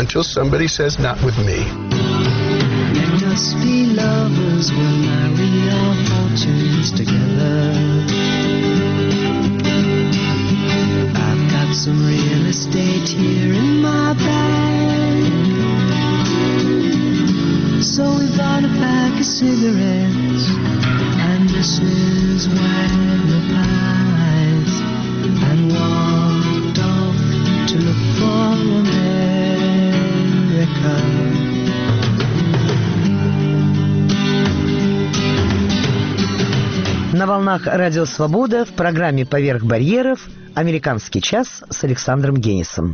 And walked off to look for America. На волнах Радио Свобода в программе «Поверх барьеров» «Американский час» с Александром Генисом.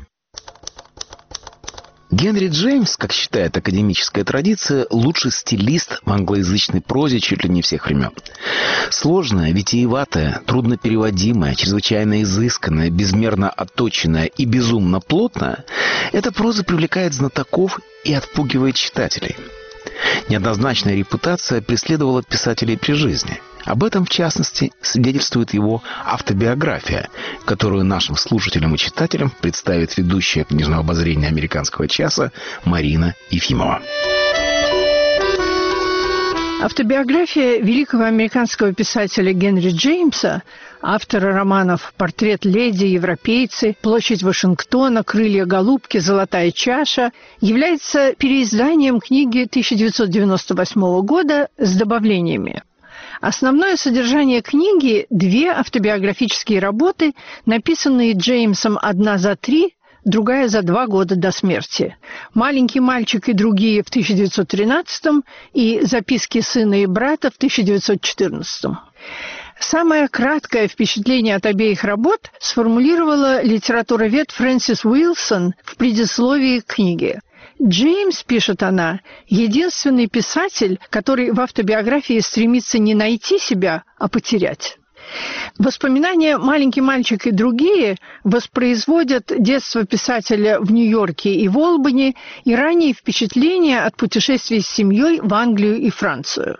Генри Джеймс, как считает академическая традиция, лучший стилист в англоязычной прозе чуть ли не всех времен. Сложная, витиеватая, труднопереводимая, чрезвычайно изысканная, безмерно отточенная и безумно плотная, эта проза привлекает знатоков и отпугивает читателей. Неоднозначная репутация преследовала писателей при жизни. Об этом, в частности, свидетельствует его автобиография, которую нашим слушателям и читателям представит ведущая книжного обозрения «Американского часа» Марина Ефимова. Автобиография великого американского писателя Генри Джеймса автора романов «Портрет леди», «Европейцы», «Площадь Вашингтона», «Крылья голубки», «Золотая чаша», является переизданием книги тысяча девятьсот девяносто восьмого года с добавлениями. Основное содержание книги – две автобиографические работы, написанные Джеймсом одна за три, другая за два года до смерти. «Маленький мальчик и другие» в тысяча девятьсот тринадцатом и «Записки сына и брата» в тысяча девятьсот четырнадцатом. Самое краткое впечатление от обеих работ сформулировала литературовед Фрэнсис Уилсон в предисловии к книге. «Джеймс, — пишет она, — единственный писатель, который в автобиографии стремится не найти себя, а потерять». Воспоминания «Маленький мальчик и другие» воспроизводят детство писателя в Нью-Йорке и в Олбани и ранние впечатления от путешествий с семьей в Англию и Францию.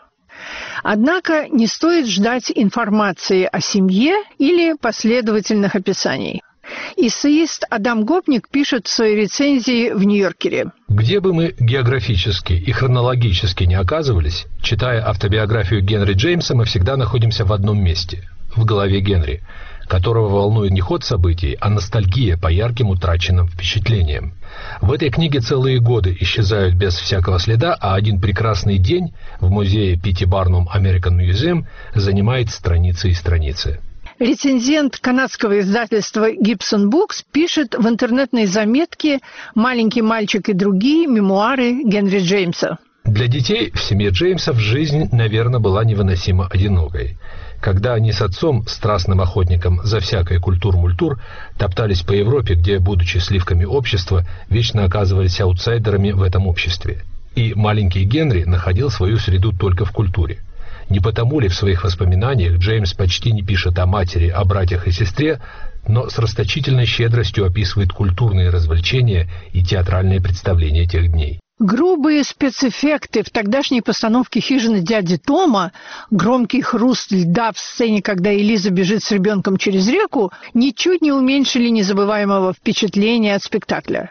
Однако не стоит ждать информации о семье или последовательных описаний. Эссеист Адам Гопник пишет в своей рецензии в «Нью-Йоркере». Где бы мы географически и хронологически не оказывались, читая автобиографию Генри Джеймса, мы всегда находимся в одном месте – в голове Генри, которого волнует не ход событий, а ностальгия по ярким утраченным впечатлениям. В этой книге целые годы исчезают без всякого следа, а один прекрасный день в музее Пи Ти Барнум American Museum занимает страницы и страницы. Рецензент канадского издательства Gibson Books пишет в интернетной заметке «Маленький мальчик и другие. Мемуары Генри Джеймса». Для детей в семье Джеймсов жизнь, наверное, была невыносимо одинокой. Когда они с отцом, страстным охотником за всякой культур-мультур, топтались по Европе, где, будучи сливками общества, вечно оказывались аутсайдерами в этом обществе. И маленький Генри находил свою среду только в культуре. Не потому ли в своих воспоминаниях Джеймс почти не пишет о матери, о братьях и сестре, но с расточительной щедростью описывает культурные развлечения и театральные представления тех дней. Грубые спецэффекты в тогдашней постановке «Хижины дяди Тома», громкий хруст льда в сцене, когда Элиза бежит с ребенком через реку, ничуть не уменьшили незабываемого впечатления от спектакля.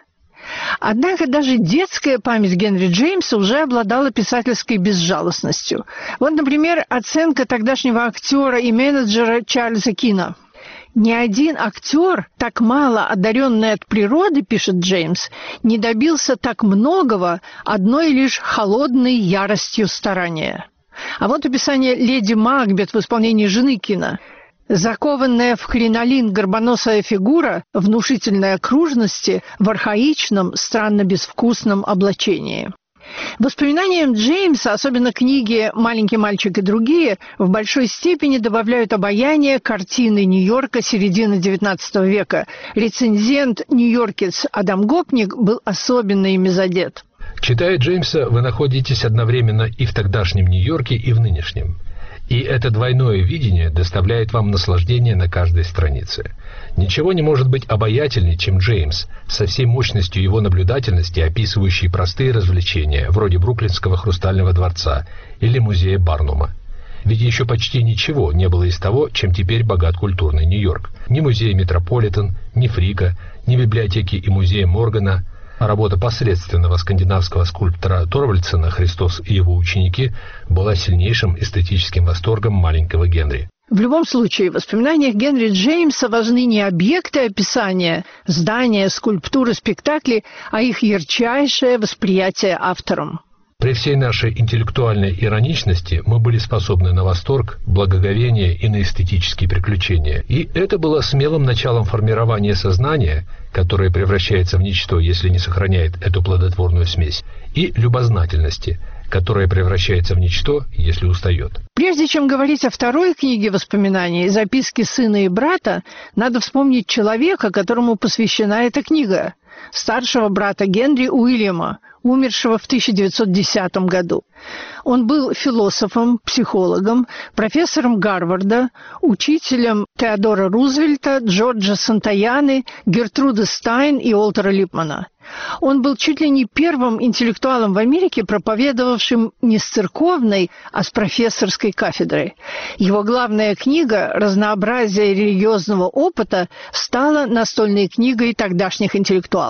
Однако даже детская память Генри Джеймса уже обладала писательской безжалостностью. Вот, например, оценка тогдашнего актера и менеджера Чарльза Кина. «Ни один актер, так мало одаренный от природы, — пишет Джеймс, — не добился так многого одной лишь холодной яростью старания». А вот описание леди Макбет в исполнении жены Кина. Закованная в кринолин горбоносая фигура внушительной окружности в архаичном, странно безвкусном облачении. Воспоминаниям Джеймса, особенно книги «Маленький мальчик и другие», в большой степени добавляют обаяние картины Нью-Йорка середины девятнадцатого века. Рецензент «Нью-Йоркец» Адам Гопник был особенно ими задет. Читая Джеймса, вы находитесь одновременно и в тогдашнем Нью-Йорке, и в нынешнем. И это двойное видение доставляет вам наслаждение на каждой странице. Ничего не может быть обаятельнее, чем Джеймс, со всей мощностью его наблюдательности, описывающий простые развлечения, вроде Бруклинского хрустального дворца или музея Барнума. Ведь еще почти ничего не было из того, чем теперь богат культурный Нью-Йорк. Ни музея Метрополитен, ни Фрика, ни библиотеки и музея Моргана. А работа посредственного скандинавского скульптора Торвальдсена «Христос и его ученики» была сильнейшим эстетическим восторгом маленького Генри. В любом случае, в воспоминаниях Генри Джеймса важны не объекты описания, здания, скульптуры, спектакли, а их ярчайшее восприятие автором. При всей нашей интеллектуальной ироничности мы были способны на восторг, благоговение и на эстетические приключения. И это было смелым началом формирования сознания, которое превращается в ничто, если не сохраняет эту плодотворную смесь, и любознательности, которая превращается в ничто, если устает. Прежде чем говорить о второй книге воспоминаний «Записки сына и брата», надо вспомнить человека, которому посвящена эта книга, старшего брата Генри Уильяма, умершего в тысяча девятьсот десятом году. Он был философом, психологом, профессором Гарварда, учителем Теодора Рузвельта, Джорджа Сантаяны, Гертруды Стайн и Уолтера Липмана. Он был чуть ли не первым интеллектуалом в Америке, проповедовавшим не с церковной, а с профессорской кафедры. Его главная книга «Разнообразие религиозного опыта» стала настольной книгой тогдашних интеллектуалов.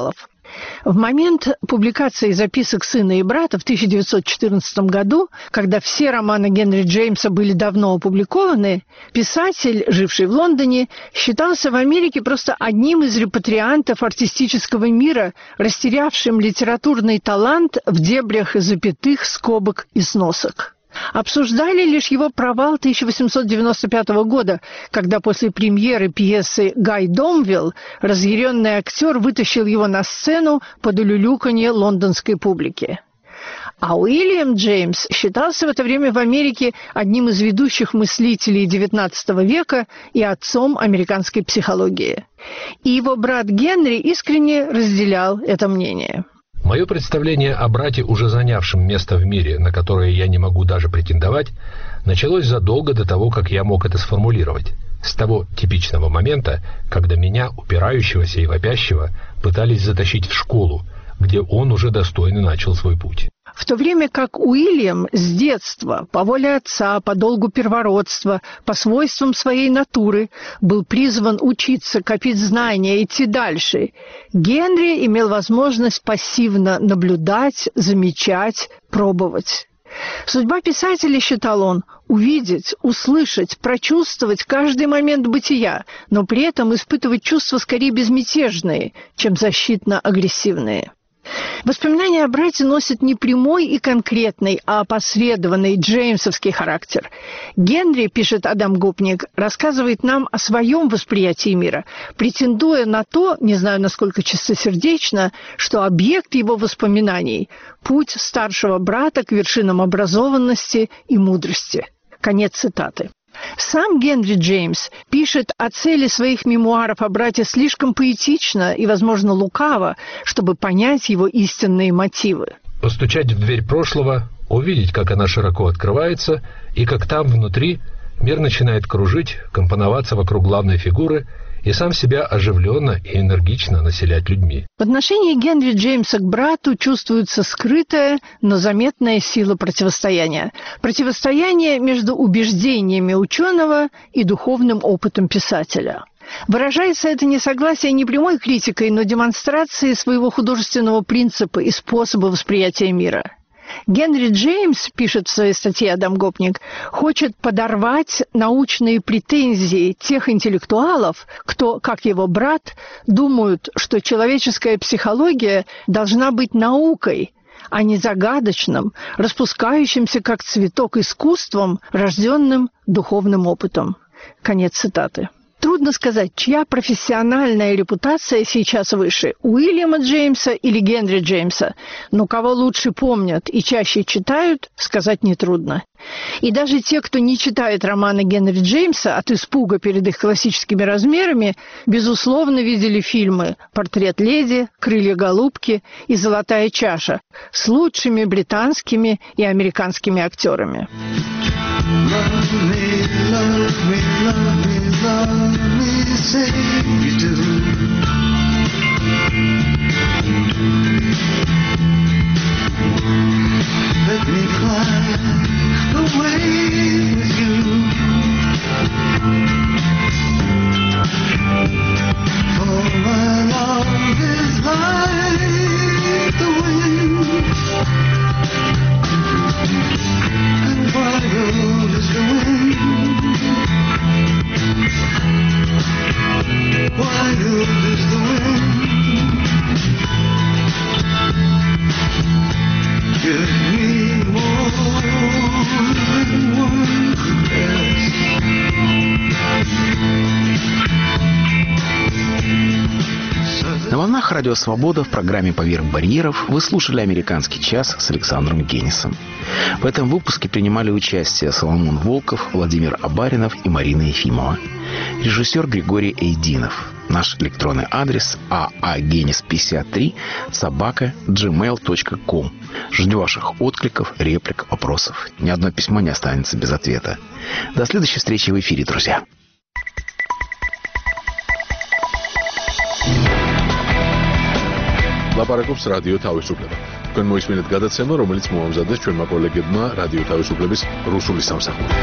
В момент публикации записок сына и брата в тысяча девятьсот четырнадцатом году, когда все романы Генри Джеймса были давно опубликованы, писатель, живший в Лондоне, считался в Америке просто одним из репатриантов артистического мира, растерявшим литературный талант в дебрях запятых, скобок и сносок. Обсуждали лишь его провал тысяча восемьсот девяносто пятого года, когда после премьеры пьесы «Гай Домвилл» разъяренный актер вытащил его на сцену под улюлюканье лондонской публики. А Уильям Джеймс считался в это время в Америке одним из ведущих мыслителей девятнадцатого века и отцом американской психологии. И его брат Генри искренне разделял это мнение. Мое представление о брате, уже занявшем место в мире, на которое я не могу даже претендовать, началось задолго до того, как я мог это сформулировать. С того типичного момента, когда меня, упирающегося и вопящего, пытались затащить в школу, где он уже достойно начал свой путь. В то время как Уильям с детства, по воле отца, по долгу первородства, по свойствам своей натуры, был призван учиться, копить знания, идти дальше, Генри имел возможность пассивно наблюдать, замечать, пробовать. Судьба писателя, считал он, увидеть, услышать, прочувствовать каждый момент бытия, но при этом испытывать чувства скорее безмятежные, чем защитно-агрессивные. Воспоминания о брате носят не прямой и конкретный, а опосредованный джеймсовский характер. Генри, пишет Адам Гопник, рассказывает нам о своем восприятии мира, претендуя на то, не знаю, насколько чистосердечно, что объект его воспоминаний – путь старшего брата к вершинам образованности и мудрости. Конец цитаты. Сам Генри Джеймс пишет о цели своих мемуаров о брате слишком поэтично и, возможно, лукаво, чтобы понять его истинные мотивы. Постучать в дверь прошлого, увидеть, как она широко открывается, и как там, внутри, мир начинает кружить, компоноваться вокруг главной фигуры и сам себя оживленно и энергично населять людьми. В отношении Генри Джеймса к брату чувствуется скрытая, но заметная сила противостояния. Противостояние между убеждениями ученого и духовным опытом писателя. Выражается это несогласие не прямой критикой, но демонстрацией своего художественного принципа и способа восприятия мира. Генри Джеймс, пишет в своей статье Адам Гопник, хочет подорвать научные претензии тех интеллектуалов, кто, как его брат, думают, что человеческая психология должна быть наукой, а не загадочным, распускающимся как цветок искусством, рожденным духовным опытом. Конец цитаты. Трудно сказать, чья профессиональная репутация сейчас выше, Уильяма Джеймса или Генри Джеймса, но кого лучше помнят и чаще читают, сказать нетрудно. И даже те, кто не читает романы Генри Джеймса от испуга перед их классическими размерами, безусловно видели фильмы «Портрет леди», «Крылья голубки» и «Золотая чаша» с лучшими британскими и американскими актерами. Love me, love me, love me, love me, say you do. Let me fly away with you. For my love is like the wind. Wild is the wind, wild is the wind. Give me more than one caress. На волнах Радио Свобода в программе «Поверх барьеров» вы слушали «Американский час» с Александром Генисом. В этом выпуске принимали участие Соломон Волков, Владимир Абаринов и Марина Ефимова. Режиссер Григорий Эйдинов. Наш электронный адрес а а генис пятьдесят три собака джи мейл точка ком. Жду ваших откликов, реплик, вопросов. Ни одно письмо не останется без ответа. До следующей встречи в эфире, друзья. ლაპარაკობს რადიო თავისუფლება. თქვენ მოისმინეთ გადაცემა, რომელიც მოამზადეს ჩვენმა კოლეგებმა რადიო თავისუფლების რუსული სამსახური.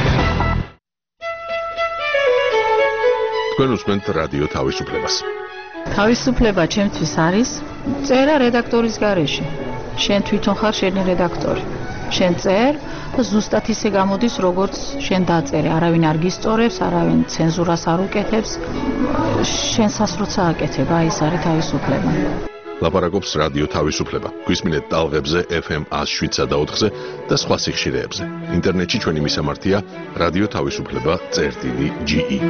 თქვენ უსმენთ რადიო თავისუფლებას. თავისუფლება ჩემთვის არის წერა რედაქტორის გარეშე. შენ თვითონ ხარ შენი რედაქტორი. შენ წერ და ზუსტად ისე გამოდის, როგორც შენ დაწერე. არავინ არ გისწორებს, არავინ ცენზურას არ უკეთებს. შენსას როცა აკეთებ, აი ეს არის თავისუფლება. ლაპარაკობს რადიო თავისუფლება. გვისმინეთ ტალღებზე ეფ ემ one oh seven და ოთხზე და სხვა სიხშირეებზე. ინტერნეტში ჩვენი მისამართია რადიო თავისუფლება წერტილი ჯი ი.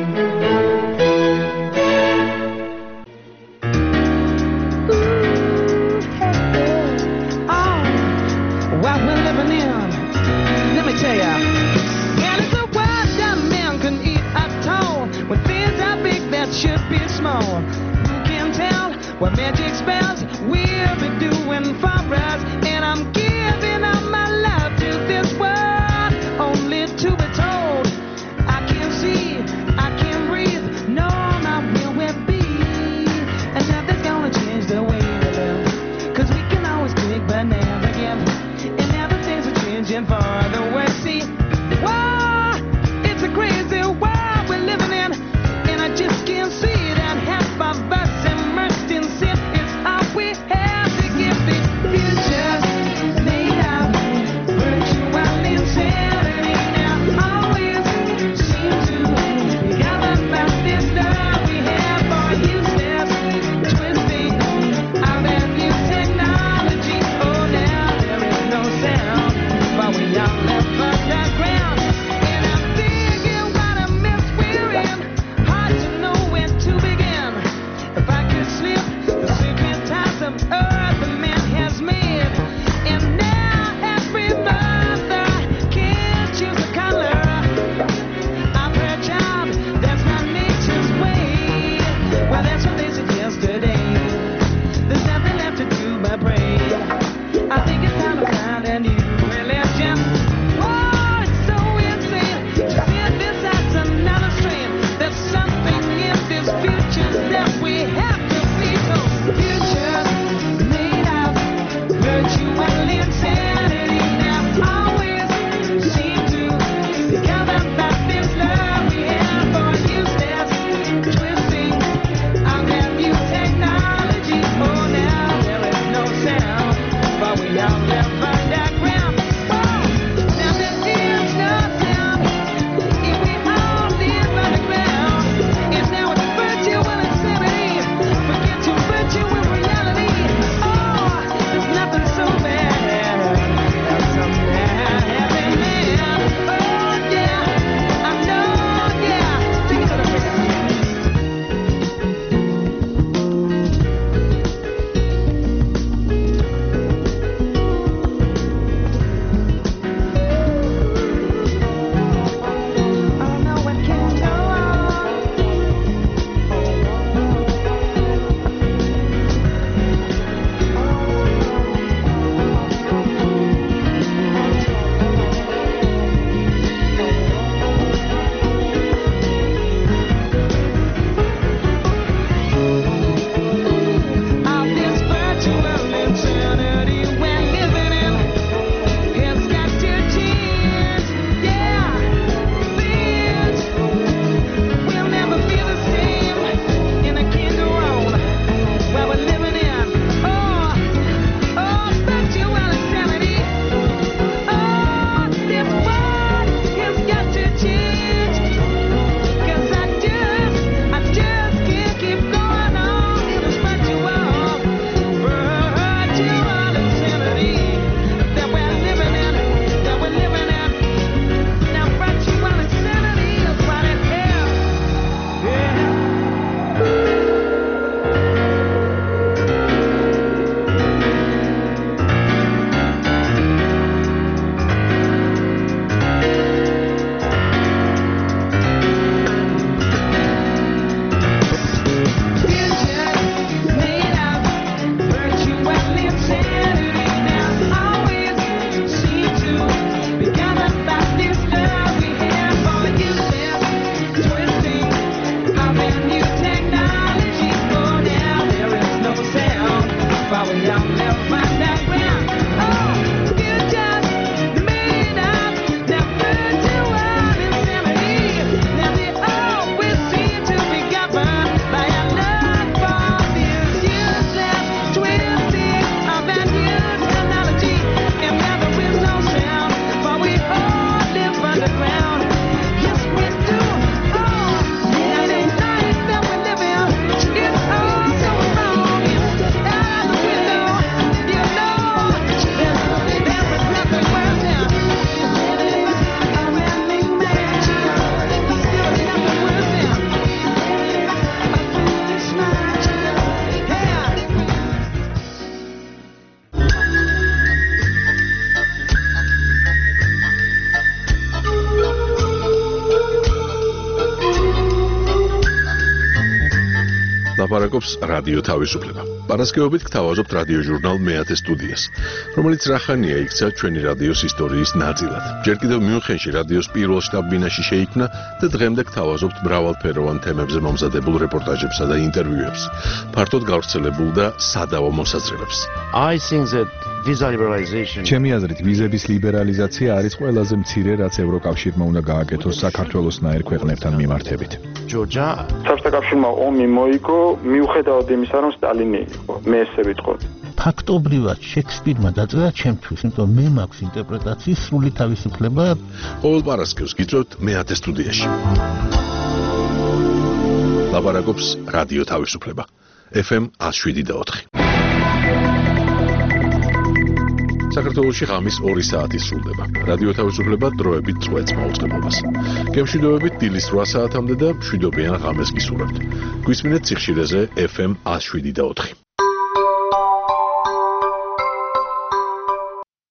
What magic spells we'll be doing for us, and I'm giving up my love to this world, only to be told I can't see, I can't breathe, no, not where we'll be, and nothing's gonna change the way we live, cause we can always pick but never give, and everything's a changing for the worse. See, whoa, it's a crazy world we're living in, and I just can't see that half of us immersed in sin is all we have to give. The future's made of virtual insanity. Now always seem to be governed by this love we have for useless twisting of that new technology. Oh, now there is no sound, but we all left underground. And I'm thinking what a mess we're in. Hard to know where to begin. If I could slip the secret ties of earth the man has made, and now every mother can choose a color of her child. That's not nature's way. Well, that's what they said yesterday. There's nothing left to do but pray. I think it's time to find a new religion. Oh, it's so insane to see this as another strain. There's something in this future that we have to see. So future's made of virtual insanity. Now always seem to be governed by this love we have for useless twisting of that new technology. Oh, now there is no sound, but we all live underground. Oh, now there is no sound if we all live underground. It's now a virtual insanity. Forget your virtual reality. Oh, there's nothing so bad as some bad happening. Oh, yeah, I know, yeah. Take it to the ლაპარაკობს რადიო თავისუფლება. პარასკევობით გთავაზობთ რადიო ჟურნალ მეათე სტუდიას, რომელიც რახანია იქცა ჩვენი რადიოს ისტორიის ნაწილად. ჯერ კიდევ მიუნხენში რადიოს პირველ შტაბ-ბინაში შეიქმნა და დღემდე გთავაზობთ მრავალფეროვან თემებზე მომზადებულ რეპორტაჟებსა და ინტერვიუებს, ფართოდ გავრცელებულ და სადავო მოსაზრებებს. I think that visa liberalization ჩემი აზრით ვიზების ლიბერალიზაცია არის ყველაზე მცირე, რაც ევროკავშირმა უნდა გააკეთოს საქართველოსნაირ ქვეყნებთან მიმართებით. Georgia საბჭოთა კავშირმა ომი მოიგო მიუხედავად იმისა, რომ სტალინი იყო. მე ესე ვიტყოდი. ფაქტობრივად შექსპირმა დაწერა ჩემთვის, იმიტომ მე მაქვს ინტერპრეტაციის სრული თავისუფლება. ყოველ პარასკევს გიწევთ მეათე სტუდიაში. ლაპარაკობს რადიო თავისუფლება. ეფ ემ one oh seven და four. საქართველოში ღამის ორი საათი სრულდება. რადიო თავისუფლება დროებით წვეთს მაუწყებლობას. გემშვიდობებით დილის რვა საათამდე და მშვიდობიან ღამეს გისურვებთ. გვისმინეთ სიხშირეზე ეფ ემ one oh seven და four.